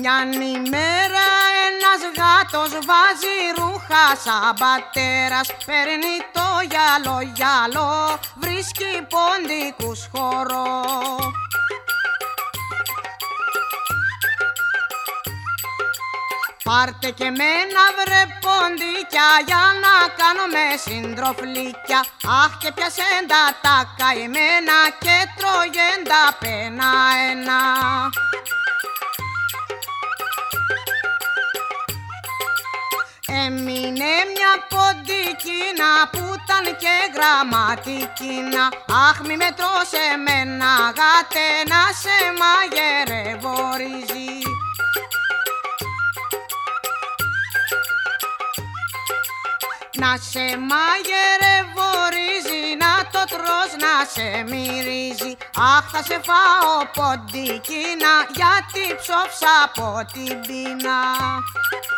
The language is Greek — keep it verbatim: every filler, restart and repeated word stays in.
Μιαν ημέρα ένας γάτος βάζει ρούχα σαν πατέρας, παίρνει το γυαλό γυαλό, βρίσκει ποντικούς χορό. Πάρτε και μένα βρε ποντίκια για να κάνουμε συντροφλίκια. Αχ, και πιασέν τα τα καημένα και τρώγεν τα πένα ένα. Έμεινε μια ποντικίνα που ήταν και γραμματικίνα. Αχ, μη με τρως εμένα γάτε, να σε μαγειρεύω ρύζι. Να σε μαγειρεύω ρύζι, να το τρως να σε μυρίζει. Αχ, θα σε φάω ποντικίνα, γιατί ψόψα από την πείνα.